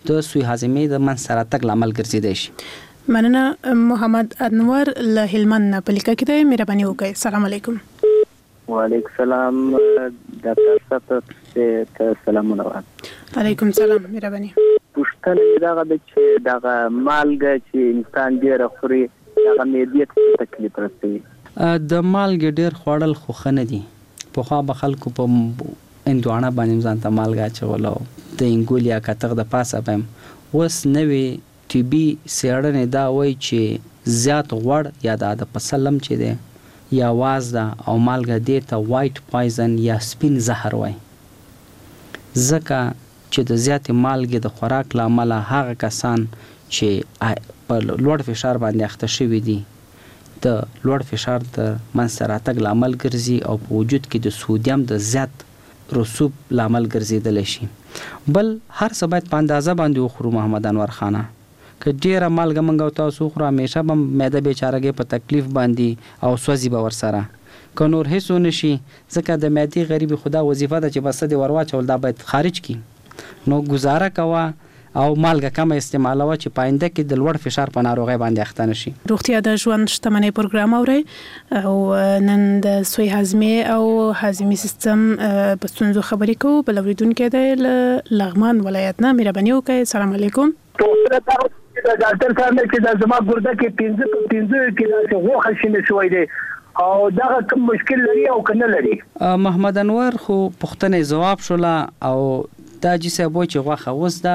د سوی هاضمې د منځته راتګ لامل ګرځیدای شي. مننه. محمد انور له هلمند نه په لیکه کې دی، مهرباني وکړئ. السلام علیکم. وعلیکم السلام ډاکټر صاحب ته سلامونه. علیکم السلام، مهرباني. پوښتنه دغه د چې دغه مالګه چې انسان ډیر خوري دغه معدې ته تکلیف رسوي. د مالګې ډیر خوړل خو ښه نه دي. پخوا به خلکو په هندوانه باندې ځان ته مالګه اچول او د انګول یا کتغ د پاسه به اوس نوې طبي څېړنې دا وایي چې زیات غوړ یا د پسلم چې دی یا وازده او مالګه دې ته وایټ پایزن یا سپین زهر وایي، ځکه چې د زیاتې مالګې د خوراک له امله هغه کسان چې په لوړ فشار باندې اخته شوي دي د لوړ فشار د منځته راتګ لامل ګرځي او په وجود کې د سودیم د زیات رسوب لامل ګرځېدلی شي. بل هر څه باید په اندازه باندې وخورو. محمد انور خانه که ډیره مالګه موږ او تاسو وخورو همیشه به معده بیچارهګۍ په تکلیف باندې او سوځي به ورسره، که نور هیڅ ونه شي ځکه د معدې غریبي خدا وظیفه ده چې بس دې ور واچول دا باید خارج کی. نو گزاره کوه او مالګه کم استعمالوه چې په آینده کې د لوړ فشار په ناروغۍ باندې اخته نشي. روغتیا د ژوند شتمنۍ پروګرام اورئ او نن د سوی هاضمې او هاضمي سیستم په ستونزو خبرې کوو. بل اورېدونکی دی له لغمان ولایت نه، مهرباني وکړئ. السلام علیکم. ډاکټر صاحب چې د زما ګرده کې 15 کې غوښه شینه شوی دی او دا کوم مشکل لري او کنه لري؟ محمد انور خو پوښتنه جواب شوله او دا چې صاحب چې غوښه اوس دا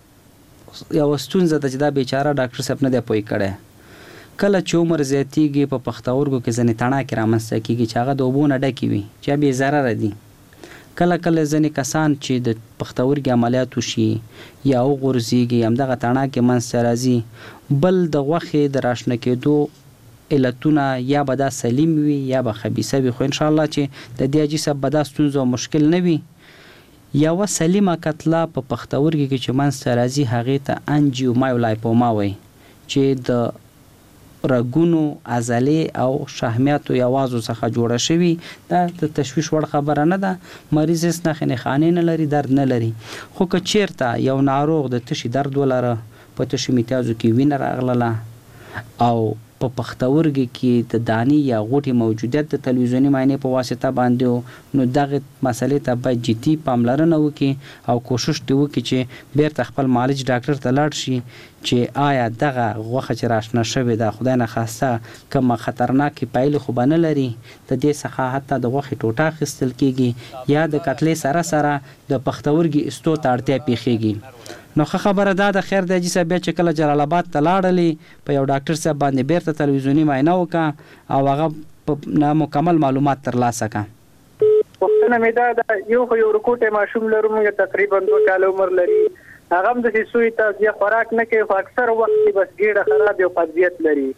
یو ستونزه ده چې دا بیچاره ډاکټر صاحب نه دی پوه کړی. کله چې عمر زیاتیږي په پښتورګو کې ځینې تڼاکې رامنځته کېږي چې هغه د اوبو نه ډکې وي چې بې ضرره دي. کله کله ځینې کسان چې د پښتورګي عملیات وشي یا وغورځېږي همدغه تڼاکې منځته راځي. بل د غوښې د راشنه کېدو علتونه یا به دا سلیم وي یا به خبیثه وي، خو انشاءالله چې د دې حاجي صاحب به دا ستونزه او مشکل نه وي. یوه سلیمه کتله په پښتورګي کې چې منځته راځي هغې ته انجیومایولایپوما وایي چې د رګونو عضلې او شحمیاتو یا وازو څخه جوړه شوي. دا د تشویش وړ خبره نه ده. مریض هېڅ نښې نښانې نه لري، درد نه لري. خو که چیرته یو ناروغ د تشي درد ولره، په تشو میتیازو کې وینه راغله او په پښتورګي کې د دانی یا غوټې موجودیت د تلویزیوني معاینې په واسطه باندې، نو دغه مسلې ته باید جدي پاملرنه وکړي او کوشش دې وکړي چې بیرته خپل معالج ډاکټر ته لاړ شي چې آیا دغه غوښه چې راشنه شوې ده خدای نخواسته کومه خطرناکې پایلې خو به نه لري، د دې څخه حتی د غوښې ټوټه اخیستل کېږي یا د کتلې سره سره د پښتورګي استو ته اړتیا پیښیږي. نو ښه خبره دا د خیر د حاجي صاحب بیا چې کله جلال آباد ته لاړلې په یو ډاکټر صاحب باندې بیرته تلویزیوني معاینه وکړه او هغه په مکمل معلومات ترلاسه کړه. پوښتنه مې دا ده یو رکوټه ماشوم لرو، موږ تقریبا 2 کال عمر لري، هغه هم د سوی تغذیه خوراک نه کوي، خو اکثر وخت بس ګیډه خراب او قبضیت لري.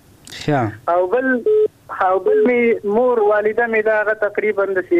او بل می مور والده مې دا هغه تقریبا د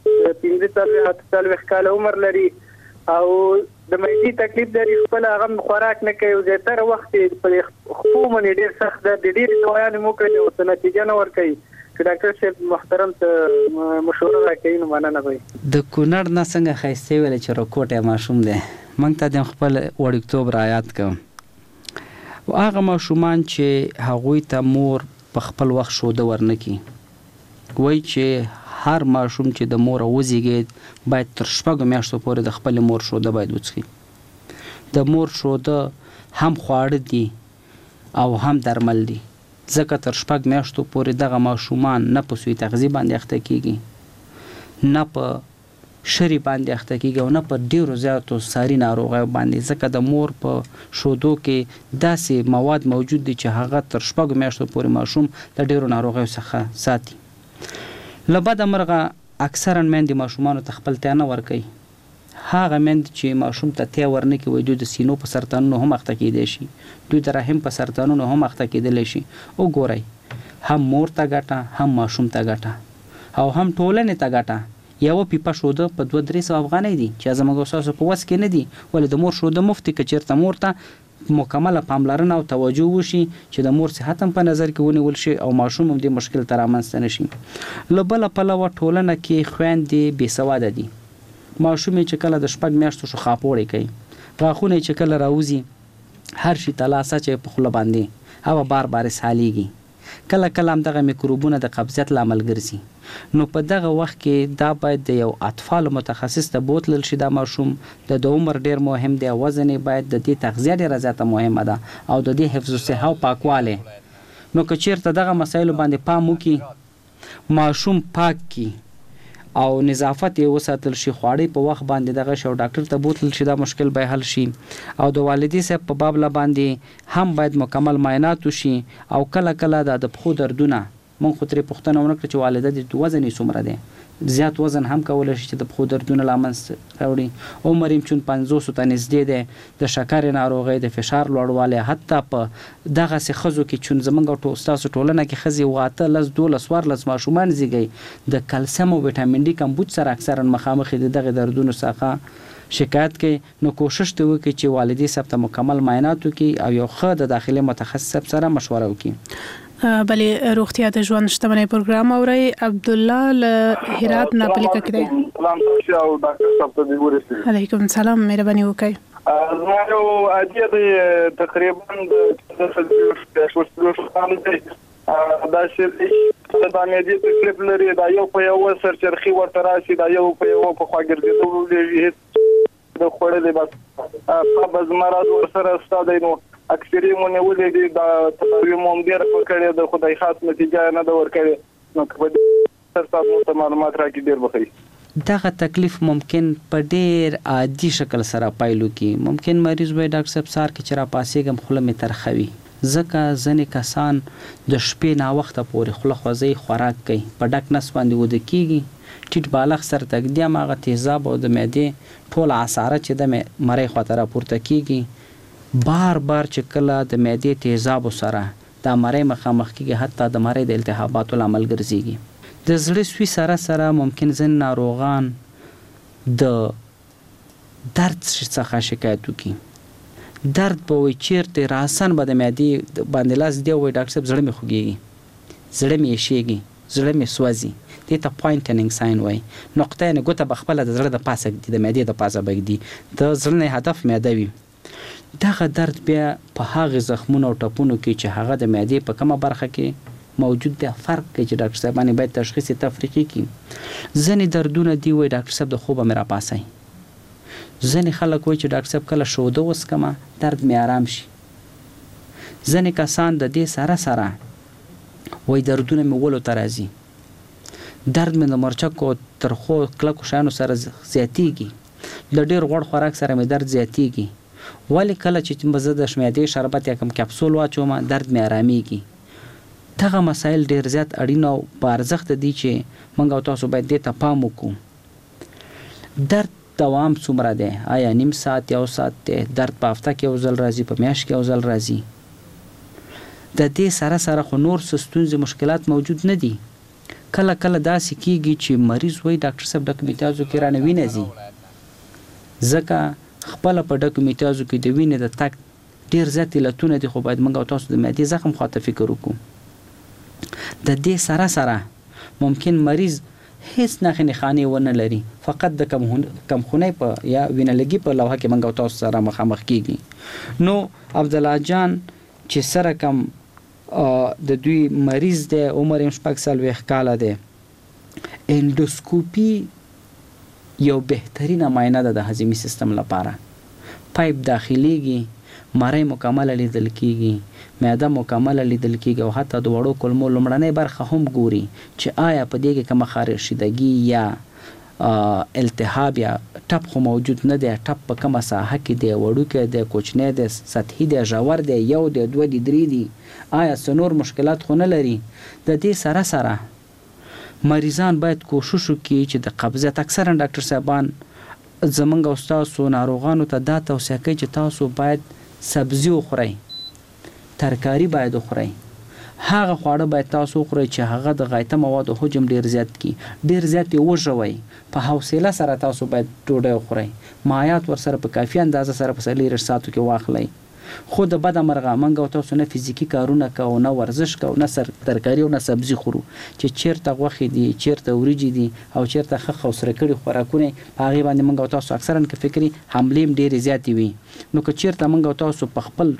15 کال عمر لري او د مېدی تکلیف لري، خپل هغه خوراک نه کوي، زیاتره وخت په خپل باندې ډیر سخت ده، د ډیر دوايانې مو کړې او څه نتیجه نه ورکوي. ډاکټر صاحب محترم ته مشوره راکړئ نو مننه وي. د کونړ نه څنګه ښایسته ویل چې رکوټه ماشوم دی، موږ ته د خپل وړکتوب رعایت کوم. او هغه ماشومان چې هغوی ته مور په خپل وخت شوده ورنکي، وایي چې هر ماشوم چې د مور وزیږید باید تر 6 میاشتو پورې د خپل مور شوده باید وڅښي. د مور شوده هم خواړه دي او هم درمل دي، ځکه تر 6 میاشتو پورې دغه ماشومان نه په سوی تغذیه باندې اخته کېږي، نه په شری باندې اخته کېږي او نه په ډیرو زیاتو ساري ناروغیو باندې، ځکه د مور په شودو کې داسې مواد موجود دي چې هغه تر 6 میاشتو پورې ماشوم د ډیرو ناروغیو څخه ساتي. له بده مرغه اکثرا میندې ماشومانو ته خپل تیا نه ورکوي. هغه میندې چې ماشوم ته تیا ورنکي وایي دوی د سینو په سرطانونو هم اخته کېدی شي، دوی د رحم په سرطانونو هم اخته کېدلی شي. وګورئ، هم مور ته ګټه، هم ماشوم ته ګټه او هم ټولنې ته ګټه. یوه پیپه شوده په 200-300 افغانۍ دي چې زموږ او ستاسو په وس کې نه دي، ولې د مور شوده مفتي که چېرته مور ته مکمله پاملرنه او توجه وشي چې د مور صحت هم په نظر کې ونیول شي او ماشوم هم دې مشکل ته رامنځته نه شي. له بله پلوه ټولنه کې خویندې بې سواده دي. ماشوم چې کله د 6 میاشتو شو خاپوړی کوي، غاښونه چې کله راوځي هر شي ته لاس اچوي په خوله باندې هغه بار بار اسهالېږي. کله کله هم دغه میکروبونه د قبضیت لامل ګرځي. نو په دغه وخت کې دا باید د یو اطفال متخصص ته بوتلل شي. دا ماشوم د عمر ډیر مهم دی. وزن باید د دې تغذیه ډیره زیاته مهمه ده او د دې حفظ الصحه او پاکواله. نو که چیرته دغه مسایل باندې پام وکړي، ماشوم پاک کی او نظافت یې وساتل شي، خواړې په وخت باندې دغه شو ډاکټر ته بوتل شي، دا مشکل به حل شي. او د والدې صاحب په باب باندې هم باید مکمل معاینات وشي. او کله کله د پښو دردونه مونږ خو ترې پوښتنه ونه کړه چې والده د وزن یې څومره دی. زیات وزن هم کولی شي چې د پښو دردونه لامل راوړي. عمر یې چون 500 ته نږدې دی. د شکرې ناروغۍ، د فشار لوړوالی، حتی په دغسې ښځو کې چون زموږ ستاسو ټولنه کې ښځې 8 10 12 14 ماشومان زیږوي، د کلسیم او ویټامین ډي کمبود سره اکثرا مخامخ دي دغه دردونو څخه شکایت کوي. نو کوشش ته وکړي چې والدې صاحب ته مکمل معاینات وکړي او یو ښه د داخلي متخصص سره مشوره وکړي. بلې روغتیا د ژوند شتمنۍ پروګرام اوري. عبد الله له هرات نه پلیکه کړي. سلام تاسو او ډاکټر صاحب ته دی ورسېږي. علیکم السلام، مهرباني وکړئ. زما یو عادي دی تقریبا د شوشتلو دی دا چې دا مېدی تکلیف لري. دا یو په یو سرچرخي ورته راشي، دا یو په یو په خوا ګرځېدو لري، هیڅ د خوړلې بس قبض مرض ورسره ستاسو نو اکثري مونږ ولې دا تداوی مو ډیر کړی د خدای خاص نتیجه نه دا ورکړي. نو په سر تاسو معلومات راکړي ډیر بخیر. دغه تکلیف ممکن په ډیر عادي شکل سره پایلو کې ممکن مریض وای ډاکټر صاحب سار کې چې را پاسېږم خوله مې ترخوي. ځکه ځینې کسان د شپې ناوخته پورې خوله خوځوي، خوراک کوي، په ډک نس باندې وده کېږي، ټیټ بالغ سر تګدي، هماغه تیزاب او د معدې ټوله عصاره چې د مرۍ خواته راپورته کېږي. بار بار چې کله د معدې تیزابو سره دا مرۍ مخامخ کېږي، حتی د مرۍ د التهاباتو لامل ګرځېږي. د زړه سوي سره سره ممکن ځینې ناروغان د درد څخه شکایت وکړي. درد به وایي چیرته راسن به د معدې باندې لاس دی وایي ډاکټر صاحب زړه مې خوږېږي، زړه مې یشېږي، زړه مې سوځي. دې ته پوینټنګ ساین وایي. نقطه یعنې ګوته به خپله د زړه د پاسه ږدي، د معدې د پاسه به ږدي، د زړه نه هدف معده وي. دغه درد بیا په هغه زخمونو او ټپونو کې چې هغه د معدې په کومه برخه کې موجود دی فرق کوي چې ډاکټر صاحبانې باید تشخیص تفریقي کړي. ځینې دردونه دی وایي ډاکټر صاحب د خوبه مې راپاسئ. ځینې خلک وایي چې ډاکټر صاحب کله شوده وڅکمه درد مې آرام شي. ځینې کسان د دې سره سره وایي دردونه مې ولو ته راځي، درد مې د مرچکو ترخو کلکو شیانو سره زیاتیږي، د ډېر غوړ خوراک سره مې درد زیاتیږي. ولی کله چې زه د معدې شربت یا کوم کپسول واچوم درد مې آرامیږي. دغه مسایل ډیر زیات اړین او په ارزښت دي چې موږ او تاسو باید دې ته پام وکړو. درد دوام څومره دی؟ آیا نیم ساعت، یو ساعت دی؟ درد په هفته کې یو ځل راځي، په میاشت کې یو ځل راځي؟ د دې سره سره خو نور څه ستونزې مشکلات موجود نه دي. کله کله داسې کېږي چې مریض وایي ډاکټر صاحب ډکو میتیازو کې رانه وینه ځي، ځکه خپله په ډکو میتیازو کې د وینې د تګ ډېر زیات علتونه دي، خو باید موږ او تاسو د معدې زخم خواته فکر وکړو. د دې سره سره ممکن مریض هیڅ نښې نښانې ونه لري، فقط د کمخونۍ په یا وینه‌لګي په لوحه کې موږ او تاسو سره مخامخ کېږي. نو عبدالله جان چې سره کم د دوی مریض دی، عمر یې 46 کاله دی، اندوسکوپي یو بهترینه معاینه ده د هضمي سیستم لپاره. پایپ داخليږي، مری مکمل لیدل کیږي، معده مکمل لیدل کیږي او حتی د وړو کولمو لمړنۍ برخه هم ګوري چې آیا په دې کې کومه خارشیدګي یا التهاب یا ټپ خو موجود نه دی، ټپ په کومه ساحه کې دی، وړوکی دی، کوچنی دی، سطحي دی، ژور دی، یو دی، دوه دی، درې دی، آیا څه نور مشکلات خو نه لري. د دې سره سره مریضان باید کوشش وکړي چې د قبضیت اکثرا ډاکټر صاحبان زمونږ او ستاسو ناروغانو ته دا توصیه کوي چې تاسو باید سبزي وخورئ، ترکاري باید وخورئ، هغه خواړه باید تاسو وخورئ چې هغه د غایطه موادو حجم ډیر زیات کړي، ډیر زیات یې وژوئ، په حوصله سره تاسو باید ډوډۍ وخورئ، مایعات ورسره په کافي اندازه سره په 4 ساعتو کې واخلئ. خو د بده مرغه موږ او تاسو نه فزیکی کارونه کوو، نه ورزش کوو، نه ترکاري او نه سبزي خورو، چې چیرته غوښې دي، چیرته وریجې دي او چیرته ښه خوسره کړي خوراکونه، په هغې باندې موږ او تاسو اکثرا که فکري حملې هم ډېرې زیاتې وي. نو که چیرته موږ او تاسو په خپل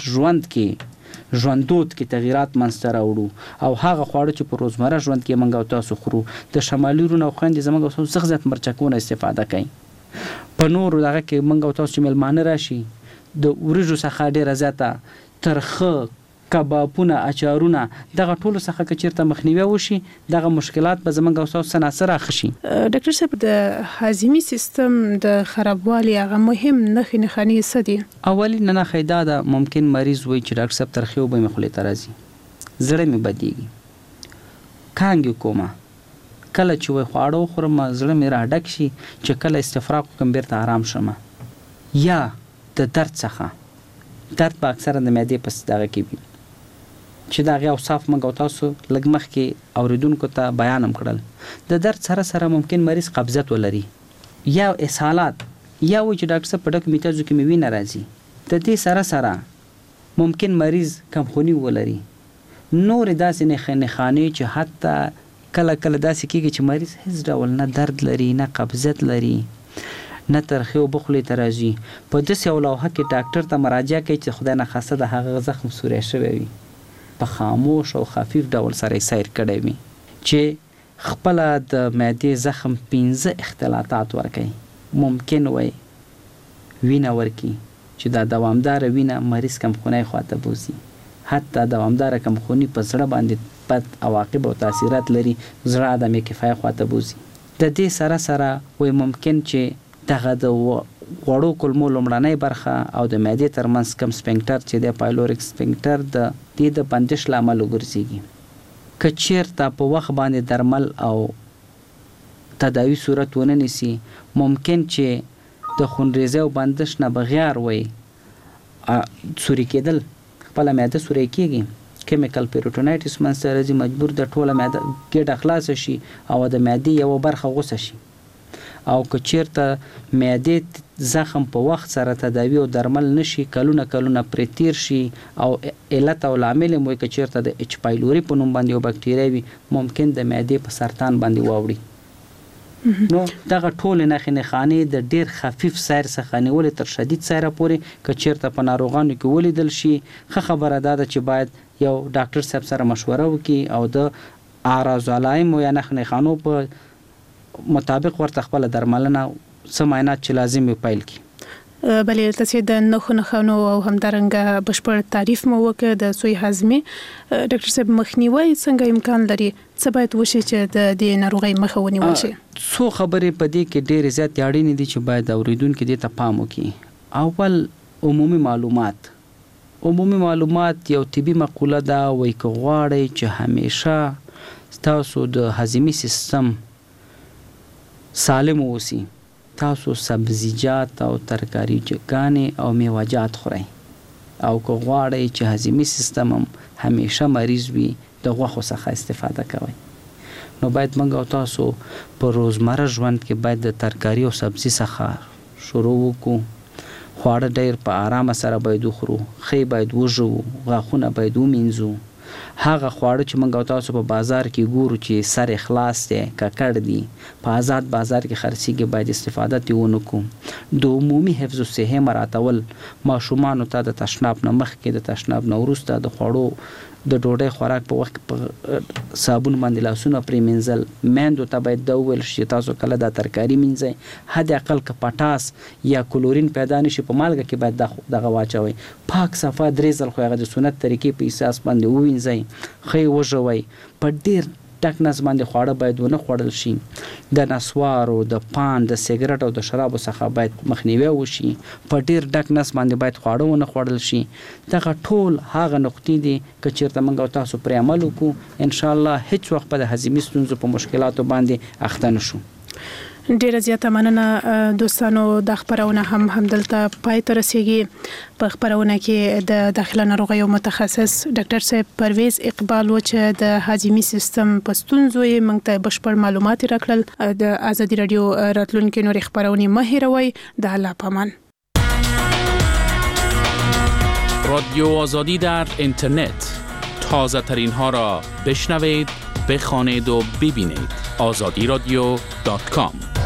ژوندود کې تغییرات منځته راوړو او هغه خواړه چې په روزمره ژوند کې موږ او تاسو خورو، د شمالي وروڼو او خویندې زموږ او تاسو څخه زیات مرچکونه استفاده کوي. په نورو دغه کې موږ او تاسو چې میلمانه راشي، د وریجو څخه ډېره زیاته ترخه کبابونه، اچارونه، دغه ټولو څخه که چیرته مخنیوي وشي، دغه مشکلات به زموږ او تاسو سناسر راښه شي. ډاکټر صاحب، د هاضمي سیستم د خرابوالي هغه مهم نښې نښانې څه دي؟ اولي نښه دا ده، ممکن مریض وایي چې ډاکټر صاحب ترخې اوبه مې خولې ته راځي، زړه مې بدېږي، کانګې کومه، کله چې وایي خواړه وخورم زړه مې راډک شي چې کله استفراغ وکړم بیرته آرام شم، یا د درد څخه، درد به اکثره د معدې په دغه کې وي چې د هغې اوصاف موږ او تاسو لږ مخکې اورېدونکو ته بیان هم کړل. د درد سره سره ممکن مریض قبضیت ولري یا اسهالات، یا وایي چې ډاکټر صاحب په ډکو میتازو کې مې وینه راځي. د دې سره سره ممکن مریض کمخوني ولري، نورې داسې نښانې چې حتی کله کله داسې کېږي چې مریض هیڅ ډول نه درد لري، نه قبضیت لري، نه ترخې اوبه خولې ته راځي. په داسې یو لوحه کې ډاکټر ته مراجعه کوي چې خدای ناخواسته د هغه زخم سوری شوی وي، په خاموش او خفیف ډول سره یې سیر کړی وي، چې خپله د معدې زخم 15 اختلاطات ورکوي. ممکن وي وینه ورکي چې دا دوامداره وینه مریض کمخونی خواته بوزي، حتی دوامداره کمخوني په زړه باندې بد عواقب او تاثیرات لري، زړه عدم کفایه خواته بوزي. د دې سره سره وي ممکن چې دغه د غوړو کولمو لومړنۍ برخه او د معدې ترمنځ کم سپنکټر چې د پایلوریک سپنکټر د دې د بندش لامل وګرځېږي. که چیرته په وخت باندې درمل او تداوی صورت ونه نیسي، ممکن چې د خونریزۍ او بندش نه بغیر وي سوري کېدل، خپله معده سوری کېږي، کیمیکل پیروټونایټس منځته راځي، مجبور د ټوله معده ګېډه خلاصه شي او د معدې یوه برخه غوسه شي. او که چیرته معدې زخم په وخت سره تداوی او درمل نشي، کلونه پرې تیر شي او علت او لامل یې که چیرته د اچ پایلوري په نوم باندې یو بکټریا وي، ممکن د معدې په سرطان باندې واوړي. نو دغه ټولې نښانې د ډېر خفیف سیر څخه نیولې تر شدید سیره پورې که چیرته په ناروغانو کې ولیدل شي، ښه خبره دا ده چې باید یو ډاکټر صاحب سره مشوره وکړي او د اعراض علایمو یا نښانو په مطابق ورته خپل درملنه څه معاینات چې لازم وي پیل کړي. بلې تاسې د نښانو او همدارنګه بشپړ تعریف مو وکړ د سوی هاضمې. ډاکټر صاحب، مخنیوي څنګه امکان لري؟ څه باید وشي چې د دې ناروغۍ مخه ونیول شي؟ څو خبرې په دې کې ډېرې زیاتې اړینې دي چې باید اورېدونکي دې ته پام وکړي. اول عمومي معلومات یو طبي مقوله ده، وایي که غواړئ چې همیشه تاسو د هاضمي سیستم سالم اوسي، تاسو سبزیجات او ترکاری ګانې او میوه‌جات خورئ، او که غواړئ چې هاضمي سیستم هم همیشه مریض وي، د غوښو څخه استفاده کوئ. نو باید موږ او تاسو په روزمره ژوند کې باید د ترکاری او سبزي څخه شروع وکړو. خواړه ډېر په آرامه سره باید وخورو، ښې باید وژوو، غاښونه باید ومینځو. هغه خواړه چې موږ او تاسو په بازار کې ګورو چې سر خلاص دی، ککړ دي، په آزاد بازار کې خرڅېږي، باید استفاده ترې ونه کړو. د عمومي حفظ الصحې مراعاتول، ماشومانو ته د تشناب نه مخکې، د تشناب نه وروسته، د خوړو د ډوډۍ خوراک په وخت په صابون باندې لاسونه پرېمینځل. میندو ته باید دا وویل شي چې تاسو کله دا ترکاري مینځئ، حد اقل که پټاس یا کلورین پیدا نشي په مالګه کې باید دغه واچوئ، پاک صفا 3 ځل خو هغه د سنت طریقې په اساس باندې ووینځئ، ښه وژوئ. په ډېر ډک نس باندې خواړه باید ونه خوړل شي. د نسوارو، د پان، د سیګرټ او د شرابو څخه باید مخنیوی وشي. په ډېر ډک نس باندې باید خواړه ونه خوړل شي. دغه ټول هغه نقطې دي که چیرته موږ او تاسو پرې عمل وکړو، انشاءالله هیڅ وخت به د هاضمي ستونزو په مشکلاتو باندې اخته نه شو. ډیره زیاته مننه دوستانو. د خبرونه همدلته پای ته رسیږي. په خبرونه کې د داخله ناروغیو متخصص ډاکټر صاحب پرویز اقبال و چې د هاضمي سیستم په ستونزو یې موږ ته بشپړ معلومات راکړل. د ازادي رادیو راتلونکي نورې خبرونه مه هېروئ. د الله پامان. رادیو آزادی در اینترنت. تازه ترین ها را بشنوید، بخوانید و ببینید. azadiradio.com